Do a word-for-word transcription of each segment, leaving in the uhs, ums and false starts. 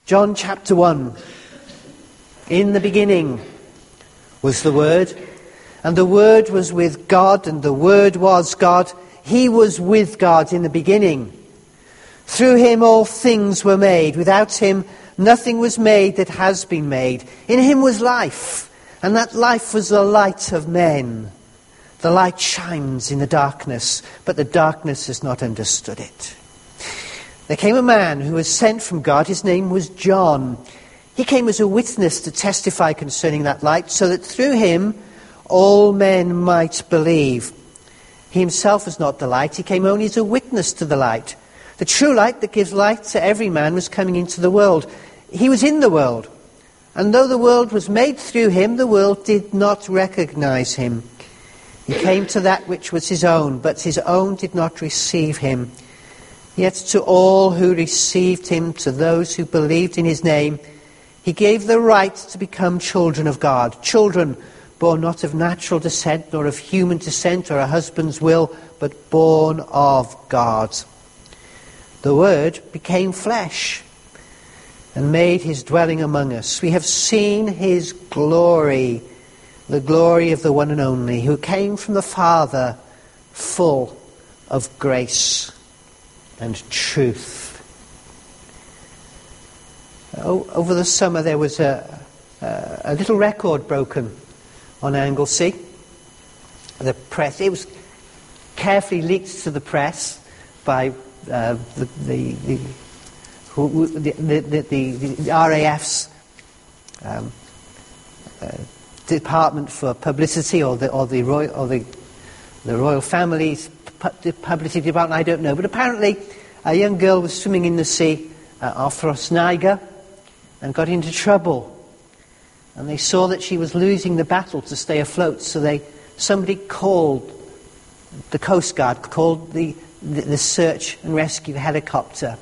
John chapter one. In the beginning was the Word, and the Word was with God, and the Word was God. He was with God in the beginning. Through him all things were made. Without him nothing was made that has been made. In him was life, and that life was the light of men. The light shines in the darkness, but the darkness has not understood it. There came a man who was sent from God. His name was John. He came as a witness to testify concerning that light, so that through him all men might believe. He himself was not the light. He came only as a witness to the light. The true light that gives light to every man was coming into the world. He was in the world, and though the world was made through him, the world did not recognize him. He came to that which was his own, but his own did not receive him. Yet to all who received him, to those who believed in his name, he gave the right to become children of God. Children born not of natural descent, nor of human descent, or a husband's will, but born of God. The Word became flesh and made his dwelling among us. We have seen his glory, the glory of the one and only, who came from the Father, full of grace and truth. O- over the summer there was a, a, a little record broken on Anglesey. The press, it was carefully leaked to the press by uh, the, the, the, who, the, the, the, the R A F's um, uh, Department for Publicity, or the or the royal or the the royal family's pu- publicity department. I don't know, but apparently a young girl was swimming in the sea uh, off Rosniga and got into trouble. And they saw that she was losing the battle to stay afloat, so they somebody called the Coast Guard, called the the, the search and rescue helicopter.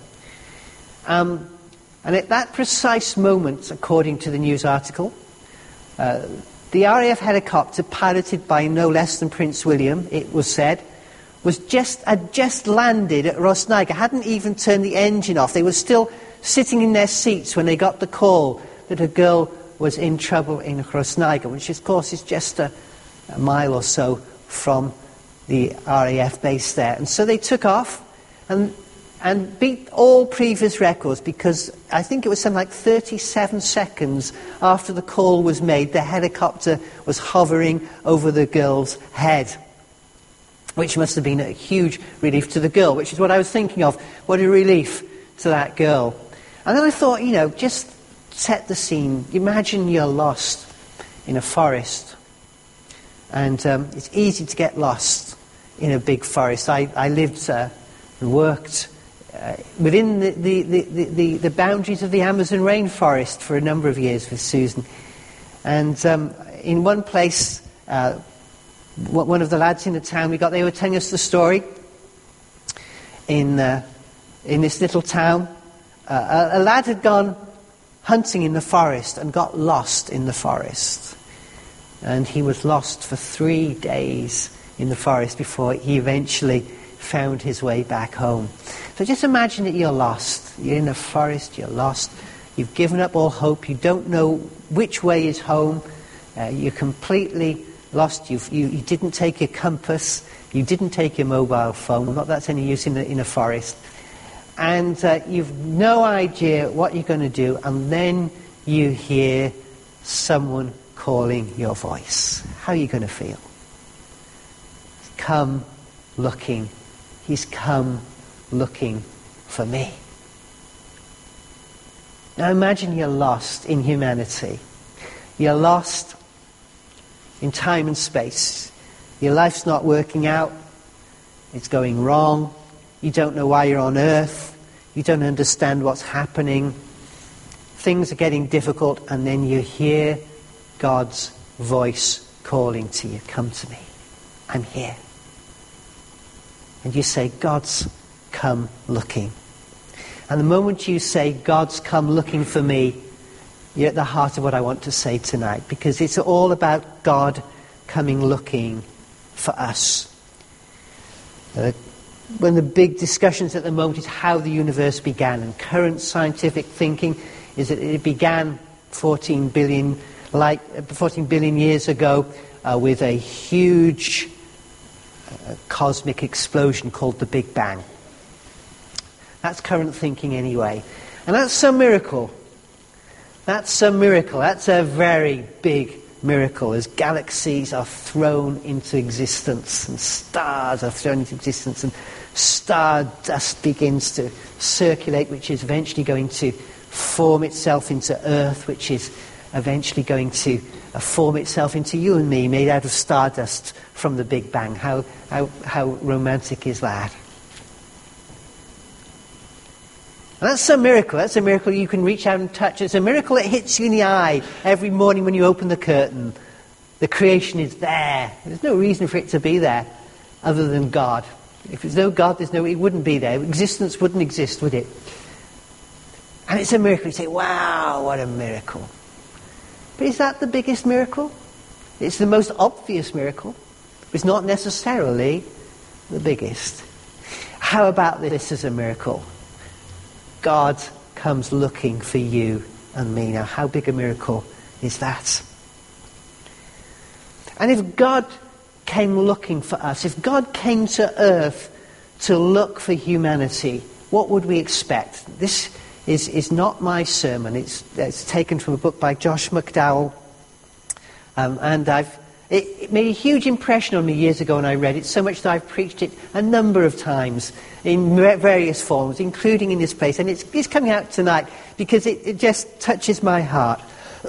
Um, and at that precise moment, according to the news article, uh, the R A F helicopter, piloted by no less than Prince William, it was said, was just had just landed at Rosniga, hadn't even turned the engine off. They were still sitting in their seats when they got the call that a girl was in trouble in Rosniga, which of course is just a, a mile or so from the R A F base there. And so they took off and and beat all previous records, because I think it was something like thirty-seven seconds after the call was made, the helicopter was hovering over the girl's head, which must have been a huge relief to the girl, which is what I was thinking of. What a relief to that girl. And then I thought, you know, just set the scene. Imagine you're lost in a forest. And um, it's easy to get lost in a big forest. I, I lived uh, and worked uh, within the, the, the, the, the boundaries of the Amazon rainforest for a number of years with Susan. And um, in one place, uh, one of the lads in the town we got, they were telling us the story in, uh, in this little town. Uh, a, a lad had gone hunting in the forest and got lost in the forest. And he was lost for three days in the forest before he eventually found his way back home. So just imagine that you're lost. You're in a forest, you're lost. You've given up all hope. You don't know which way is home. Uh, you're completely lost. You've, you you didn't take your compass. You didn't take your mobile phone. Not that that's any use in a, in a forest. And uh, you've no idea what you're going to do. And then you hear someone calling your voice. How are you going to feel? Come looking. He's come looking for me. Now imagine you're lost in humanity. You're lost in time and space. Your life's not working out. It's going wrong. You don't know why you're on earth. You don't understand what's happening. Things are getting difficult, and then you hear God's voice calling to you. Come to me. I'm here. And you say, God's come looking. And the moment you say, God's come looking for me, you're at the heart of what I want to say tonight, because it's all about God coming looking for us. Uh, one of the big discussions at the moment is how the universe began, and current scientific thinking is that it began fourteen billion, like, fourteen billion years ago uh, with a huge uh, cosmic explosion called the Big Bang. That's current thinking anyway. And that's some miracle. That's some miracle. That's a very big miracle as galaxies are thrown into existence and stars are thrown into existence and star dust begins to circulate, which is eventually going to form itself into Earth, which is eventually going to uh, form itself into you and me, made out of stardust from the Big Bang. How, how, how romantic is that? And that's a miracle. That's a miracle you can reach out and touch. It's a miracle that hits you in the eye every morning when you open the curtain. The creation is there. There's no reason for it to be there other than God. If there's no God, there's no, it wouldn't be there. Existence wouldn't exist, would it? And it's a miracle. You say, wow, what a miracle. But is that the biggest miracle? It's the most obvious miracle. It's not necessarily the biggest. How about this as a miracle? God comes looking for you and me. Now, how big a miracle is that? And if God came looking for us, if God came to earth to look for humanity, what would we expect? This is, is not my sermon. It's, it's taken from a book by Josh McDowell. Um, and I've It, it made a huge impression on me years ago when I read it, so much that I've preached it a number of times in various forms, including in this place. And it's, it's coming out tonight because it, it just touches my heart.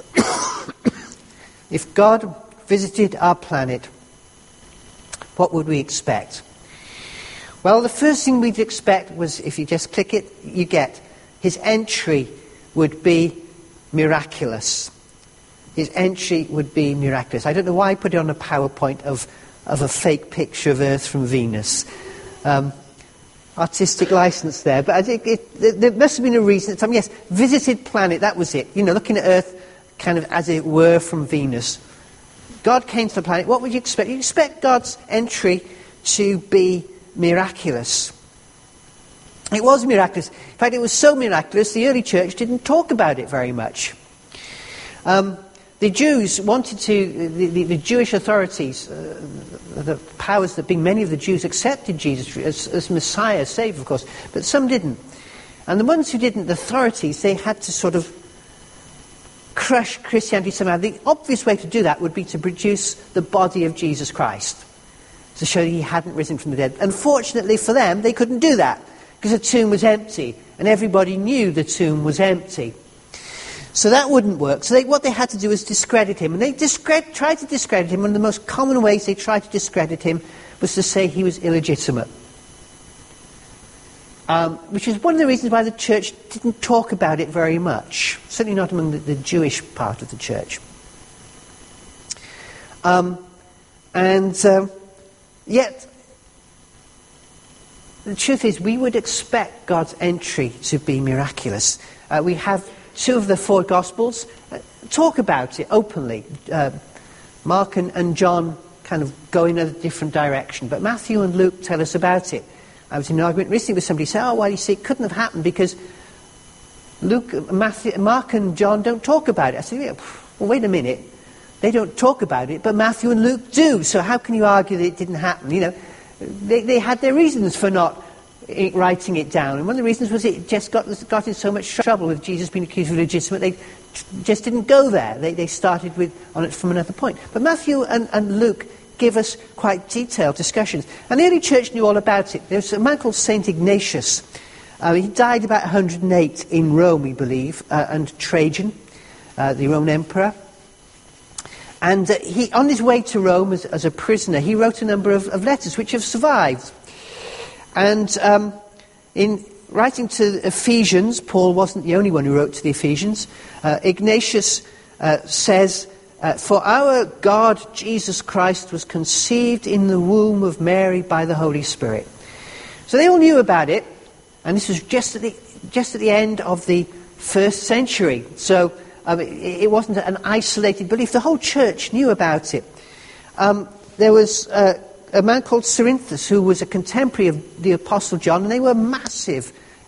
If God visited our planet, what would we expect? Well, the first thing we'd expect was, if you just click it, you get, his entry would be miraculous. His entry would be miraculous. I don't know why I put it on a PowerPoint of, of a fake picture of Earth from Venus. Um, artistic license there. But I think it, it, there must have been a reason. Time, yes, visited planet, that was it. You know, looking at Earth kind of as it were from Venus. God came to the planet. What would you expect? You expect God's entry to be miraculous. It was miraculous. In fact, it was so miraculous, the early church didn't talk about it very much. Um... The Jews wanted to, the, the, the Jewish authorities, uh, the powers that be, many of the Jews accepted Jesus as, as Messiah, Saviour, of course, but some didn't. And the ones who didn't, the authorities, they had to sort of crush Christianity somehow. The obvious way to do that would be to produce the body of Jesus Christ, to show he hadn't risen from the dead. Unfortunately for them, they couldn't do that, because the tomb was empty, and everybody knew the tomb was empty. So that wouldn't work. So they, what they had to do was discredit him. And they discred- tried to discredit him. One of the most common ways they tried to discredit him was to say he was illegitimate. Um, which is one of the reasons why the church didn't talk about it very much. Certainly not among the, the Jewish part of the church. Um, and uh, yet, the truth is, we would expect God's entry to be miraculous. Uh, we have two of the four Gospels uh, talk about it openly. Uh, Mark and, and John kind of go in a different direction, but Matthew and Luke tell us about it. I was in an argument recently with somebody who said, oh, well, you see, it couldn't have happened because Luke, Matthew, Mark and John don't talk about it. I said, yeah, well, wait a minute. They don't talk about it, but Matthew and Luke do, so how can you argue that it didn't happen? You know, they, they had their reasons for not writing it down, and one of the reasons was it just got, got in so much trouble with Jesus being accused of illegitimate. They just didn't go there. They, they started with on it from another point. But Matthew and, and Luke give us quite detailed discussions, and the early church knew all about it. There's a man called Saint Ignatius. Uh, he died about one hundred eight in Rome, we believe, uh, under Trajan, uh, the Roman emperor. And uh, he, on his way to Rome as, as a prisoner, he wrote a number of, of letters which have survived. And um, in writing to the Ephesians, Paul wasn't the only one who wrote to the Ephesians. Uh, Ignatius uh, says, uh, for our God, Jesus Christ, was conceived in the womb of Mary by the Holy Spirit. So they all knew about it, and this was just at the, just at the end of the first century. So um, it, it wasn't an isolated belief. The whole church knew about it. Um, there was Uh, a man called Cerinthus, who was a contemporary of the Apostle John, and they were massive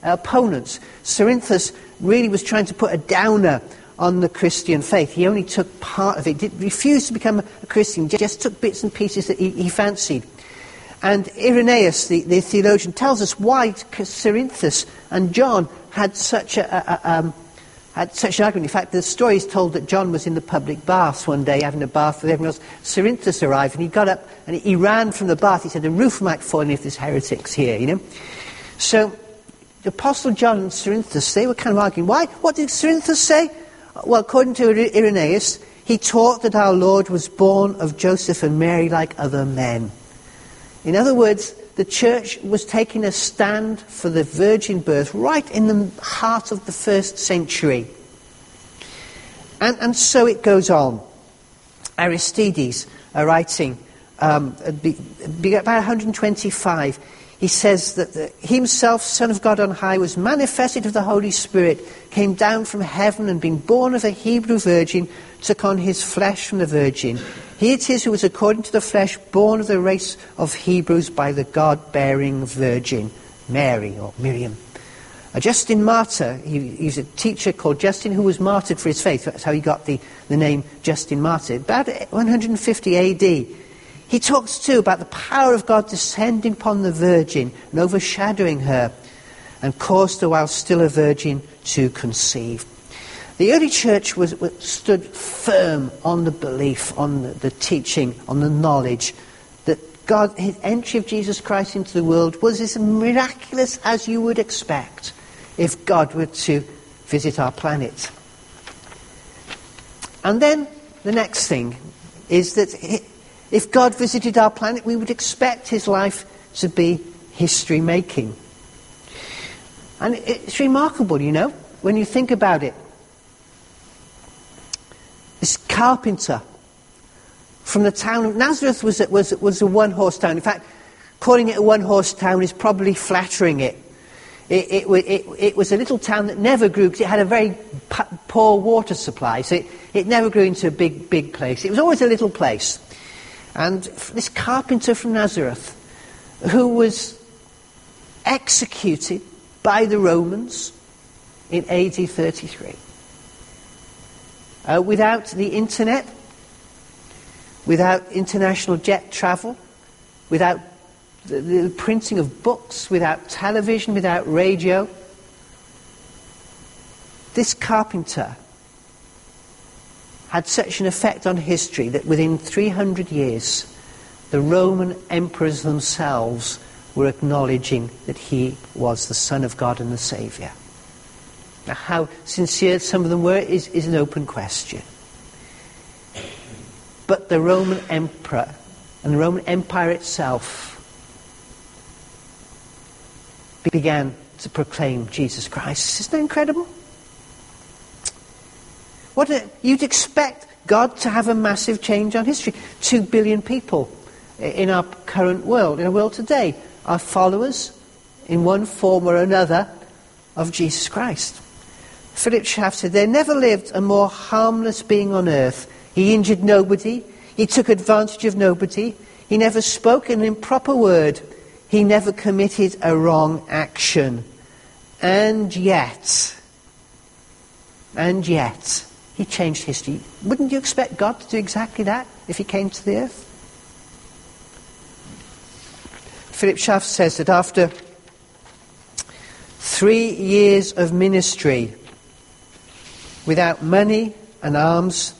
opponents. Cerinthus really was trying to put a downer on the Christian faith. He only took part of it, did, refused to become a Christian, just took bits and pieces that he, he fancied. And Irenaeus, the, the theologian, tells us why Cerinthus and John had such a, a, a um, had such an argument. In fact, the story is told that John was in the public baths one day, having a bath with everyone else. Cerinthus arrived, and he got up and he ran from the bath. He said, "The roof might fall in if there's heretics here," you know. So the Apostle John and Cerinthus, they were kind of arguing. Why? What did Cerinthus say? Well, according to Irenaeus, he taught that our Lord was born of Joseph and Mary like other men. In other words, the church was taking a stand for the virgin birth right in the heart of the first century. And, and so it goes on. Aristides, uh, writing um, be, be about one hundred twenty-five, he says that the, he himself, Son of God on high, was manifested of the Holy Spirit, came down from heaven and being born of a Hebrew virgin, took on his flesh from the virgin. He it is who was according to the flesh, born of the race of Hebrews by the God-bearing virgin, Mary or Miriam. Uh, Justin Martyr, he, he's a teacher called Justin who was martyred for his faith. That's how he got the, the name Justin Martyr. About one hundred fifty A D, he talks too about the power of God descending upon the virgin and overshadowing her, and caused her while still a virgin to conceive. The early church was, was stood firm on the belief, on the, the teaching, on the knowledge that God, his entry of Jesus Christ into the world was as miraculous as you would expect if God were to visit our planet. And then the next thing is that if God visited our planet, we would expect his life to be history-making. And it's remarkable, you know, when you think about it. This carpenter from the town of Nazareth was, was, was a one-horse town. In fact, calling it a one-horse town is probably flattering it. It, it, it, it was a little town that never grew because it had a very poor water supply. So it, it never grew into a big, big place. It was always a little place. And this carpenter from Nazareth, who was executed by the Romans in A D thirty-three. Uh, without the internet, without international jet travel, without the, the printing of books, without television, without radio, this carpenter had such an effect on history that within three hundred years, the Roman emperors themselves were acknowledging that he was the Son of God and the Saviour. Now, how sincere some of them were is, is an open question. But the Roman emperor and the Roman Empire itself began to proclaim Jesus Christ. Isn't that incredible? What a, you'd expect God to have a massive change on history. Two billion people in our current world, in our world today, are followers in one form or another of Jesus Christ. Philip Schaff said, there never lived a more harmless being on earth. He injured nobody. He took advantage of nobody. He never spoke an improper word. He never committed a wrong action. And yet, and yet, he changed history. Wouldn't you expect God to do exactly that if he came to the earth? Philip Schaff says that after three years of ministry, without money and arms,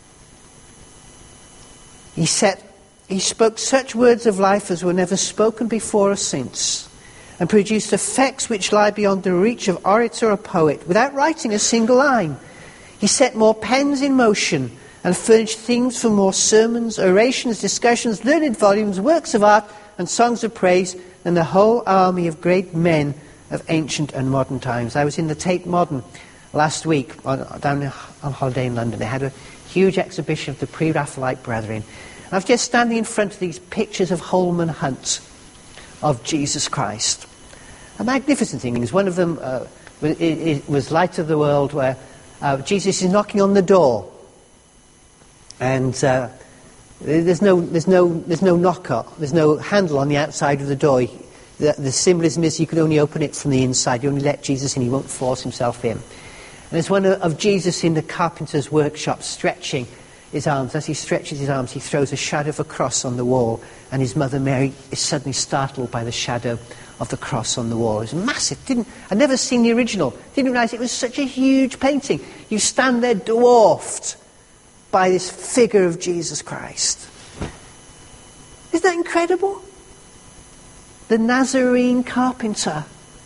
he said, he spoke such words of life as were never spoken before or since, and produced effects which lie beyond the reach of orator or poet, without writing a single line. He set more pens in motion and furnished themes for more sermons, orations, discussions, learned volumes, works of art, and songs of praise than the whole army of great men of ancient and modern times. I was in the Tate Modern last week on, down on holiday in London. They had a huge exhibition of the pre-Raphaelite Brethren. I was just standing in front of these pictures of Holman Hunt of Jesus Christ. A magnificent thing. One of them uh, it, it was Light of the World, where uh, Jesus is knocking on the door, and uh, there's no there's no there's no knocker, there's no handle on the outside of the door. The, the symbolism is you can only open it from the inside. You only let Jesus in. He won't force himself in. And there's one of, of Jesus in the carpenter's workshop stretching his arms. As he stretches his arms, he throws a shadow of a cross on the wall, and his mother Mary is suddenly startled by the shadow of the cross on the wall. It was massive. Didn't I'd never seen the original. Didn't realise it was such a huge painting. You stand there dwarfed by this figure of Jesus Christ. Isn't that incredible? The Nazarene carpenter,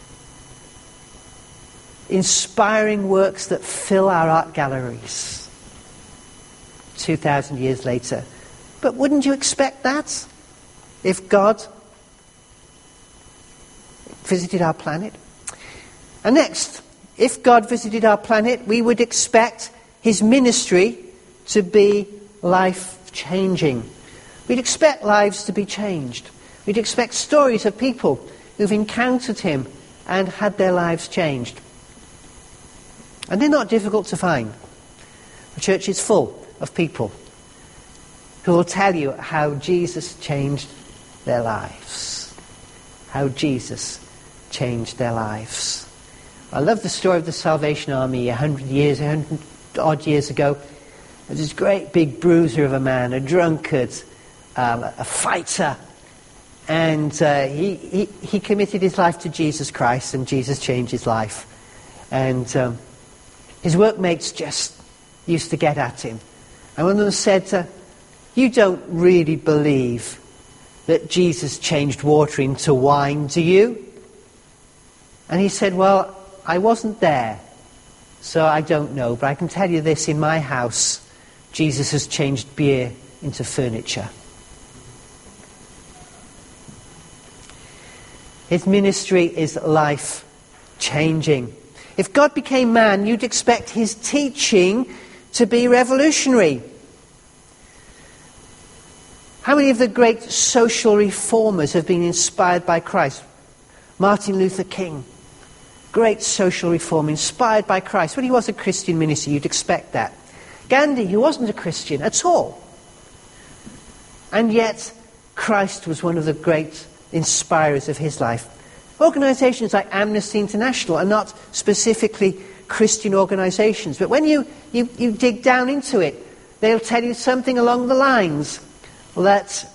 inspiring works that fill our art galleries two thousand years later. But wouldn't you expect that if God visited our planet? And next, if God visited our planet, we would expect his ministry to be life-changing. We'd expect lives to be changed. We'd expect stories of people who've encountered him and had their lives changed. And they're not difficult to find. The church is full of people who will tell you how Jesus changed their lives. How Jesus changed their lives. I love the story of the Salvation Army a hundred years, a hundred odd years ago. There's this great big bruiser of a man, a drunkard, um, a fighter. And uh, he, he, he committed his life to Jesus Christ, and Jesus changed his life. And um, his workmates just used to get at him. And one of them said, uh, you don't really believe that Jesus changed water into wine, do you? And he said, well, I wasn't there, so I don't know. But I can tell you this, in my house, Jesus has changed beer into furniture. His ministry is life-changing. If God became man, you'd expect his teaching to be revolutionary. How many of the great social reformers have been inspired by Christ? Martin Luther King, great social reform, inspired by Christ. When he was a Christian minister, you'd expect that. Gandhi, who wasn't a Christian at all. And yet, Christ was one of the great inspirers of his life. Organisations like Amnesty International are not specifically Christian organisations, but when you, you, you dig down into it, they'll tell you something along the lines that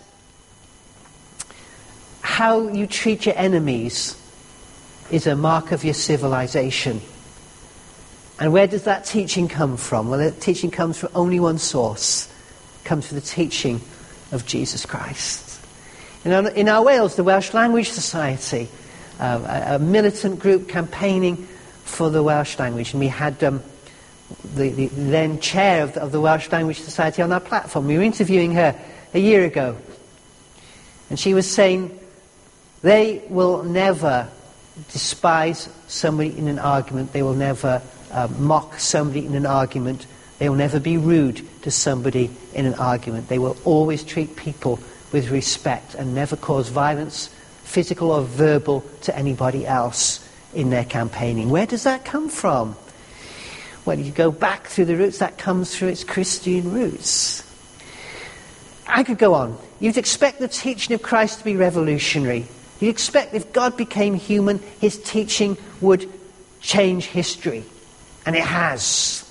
how you treat your enemies is a mark of your civilization. And where does that teaching come from? Well, that teaching comes from only one source. It comes from the teaching of Jesus Christ. In our, in our Wales, the Welsh Language Society, uh, a, a militant group campaigning for the Welsh language, and we had um, the, the then chair of the, of the Welsh Language Society on our platform. We were interviewing her a year ago, and she was saying they will never despise somebody in an argument. They will never uh, mock somebody in an argument. They will never be rude to somebody in an argument. They will always treat people with respect and never cause violence, physical or verbal, to anybody else in their campaigning. Where does that come from? Well, you go back through the roots, that comes through its Christian roots. I could go on. You'd expect the teaching of Christ to be revolutionary. You'd expect if God became human, his teaching would change history. And it has.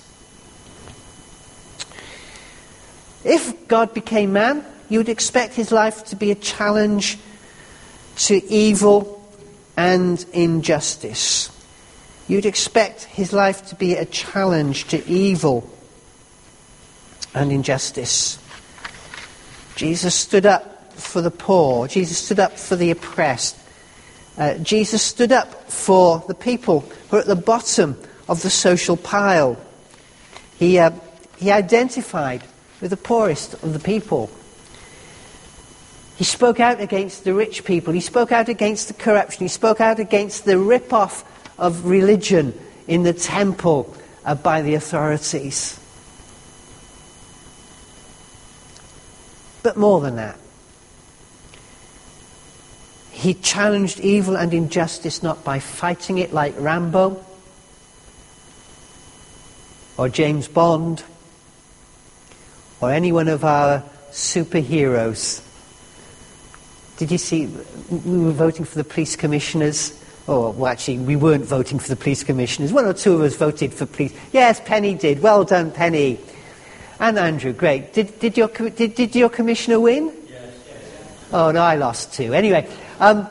If God became man, you would expect his life to be a challenge to evil and injustice. You'd expect his life to be a challenge to evil and injustice. Jesus stood up for the poor. Jesus stood up for the oppressed. Uh, Jesus stood up for the people who are at the bottom of the social pile. He, uh, he identified with the poorest of the people. He spoke out against the rich people. He spoke out against the corruption. He spoke out against the rip-off of religion in the temple uh, by the authorities. But more than that, he challenged evil and injustice not by fighting it like Rambo or James Bond or any one of our superheroes. Did you see, we were voting for the police commissioners. Oh, well, actually, we weren't voting for the police commissioners. One or two of us voted for police. Yes, Penny did. Well done, Penny. And Andrew, great. Did, did, your, did, did your commissioner win? Yes, yes, yes. Oh, no, I lost too. Anyway, um,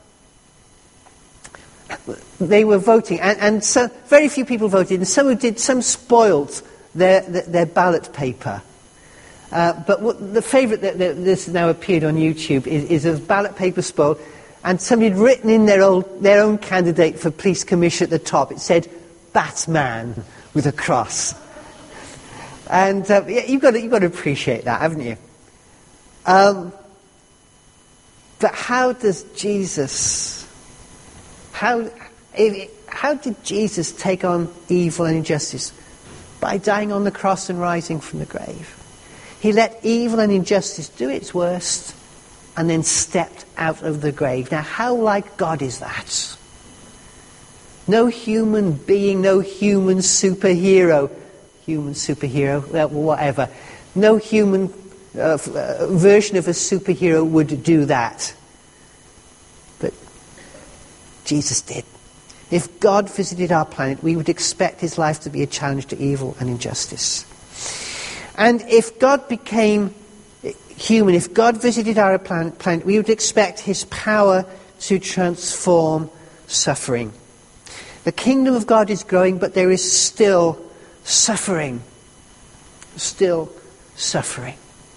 they were voting, and, and so very few people voted, and some who did, some spoilt their, their, their ballot paper. Uh, but what, the favourite that, that this has now appeared on YouTube is, is a ballot paper spoil, and somebody had written in their old, their own candidate for police commissioner at the top. It said, Batman, with a cross. And uh, yeah, you've got to, you've got to appreciate that, haven't you? Um, but how does Jesus, how, how did Jesus take on evil and injustice? By dying on the cross and rising from the grave. He let evil and injustice do its worst and then stepped out of the grave. Now, how like God is that? No human being, no human superhero, human superhero, well, whatever, no human uh, uh, version of a superhero would do that. But Jesus did. If God visited our planet, we would expect his life to be a challenge to evil and injustice. And if God became human, if God visited our planet, planet, we would expect his power to transform suffering. The kingdom of God is growing, but there is still suffering. Still suffering.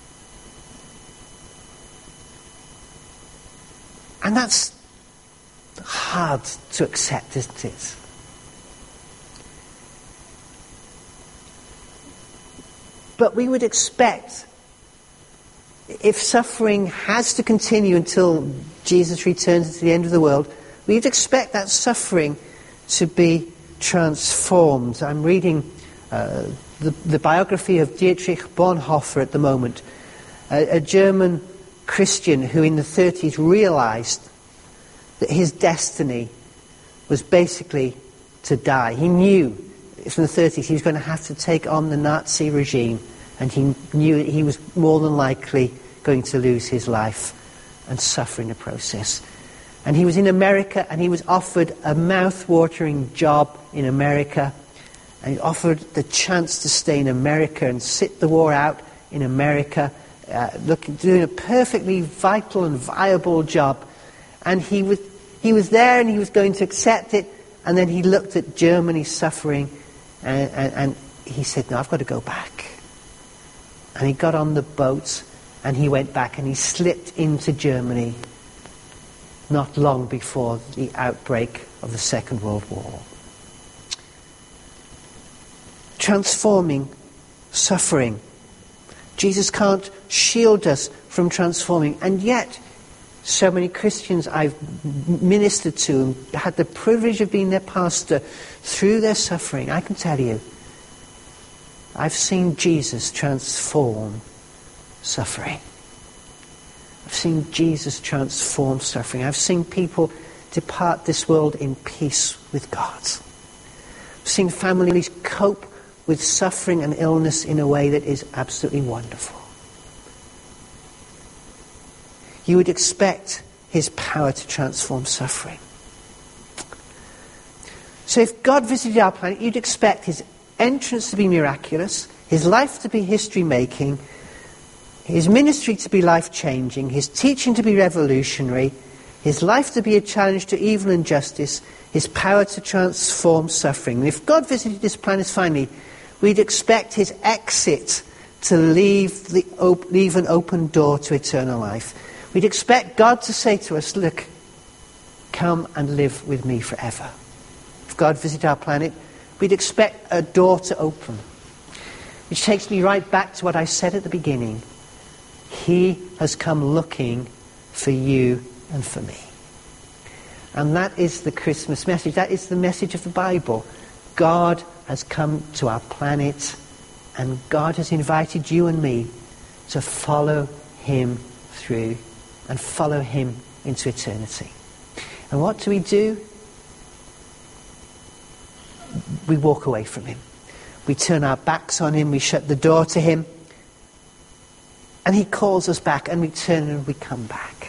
And that's hard to accept, isn't it? But we would expect, if suffering has to continue until Jesus returns to the end of the world, we'd expect that suffering to be transformed. I'm reading uh, the, the biography of Dietrich Bonhoeffer at the moment, a, a German Christian who in the thirties realized that his destiny was basically to die. He knew from the thirties he was going to have to take on the Nazi regime, and he knew that he was more than likely going to lose his life and suffer in the process. And he was in America, and he was offered a mouth-watering job in America, and he offered the chance to stay in America and sit the war out in America, uh, looking, doing a perfectly vital and viable job. And he was, he was there, and he was going to accept it, and then he looked at Germany suffering, and, and, and he said, no, I've got to go back. And he got on the boat, and he went back, and he slipped into Germany not long before the outbreak of the Second World War. Transforming suffering. Jesus can't shield us from transforming, and yet so many Christians I've ministered to and had the privilege of being their pastor through their suffering, I can tell you, I've seen Jesus transform suffering. I've seen Jesus transform suffering. I've seen people depart this world in peace with God. I've seen families cope with suffering and illness in a way that is absolutely wonderful. You would expect his power to transform suffering. So if God visited our planet, you'd expect his entrance to be miraculous, his life to be history-making, his ministry to be life-changing, his teaching to be revolutionary, his life to be a challenge to evil and justice, his power to transform suffering. And if God visited this planet finally, we'd expect his exit to leave, the op- leave an open door to eternal life. We'd expect God to say to us, look, come and live with me forever. If God visited our planet, we'd expect a door to open. Which takes me right back to what I said at the beginning. He has come looking for you and for me. And that is the Christmas message. That is the message of the Bible. God has come to our planet, and God has invited you and me to follow him through and follow him into eternity. And what do we do? We walk away from him. We turn our backs on him. We shut the door to him. And he calls us back, and we turn and we come back.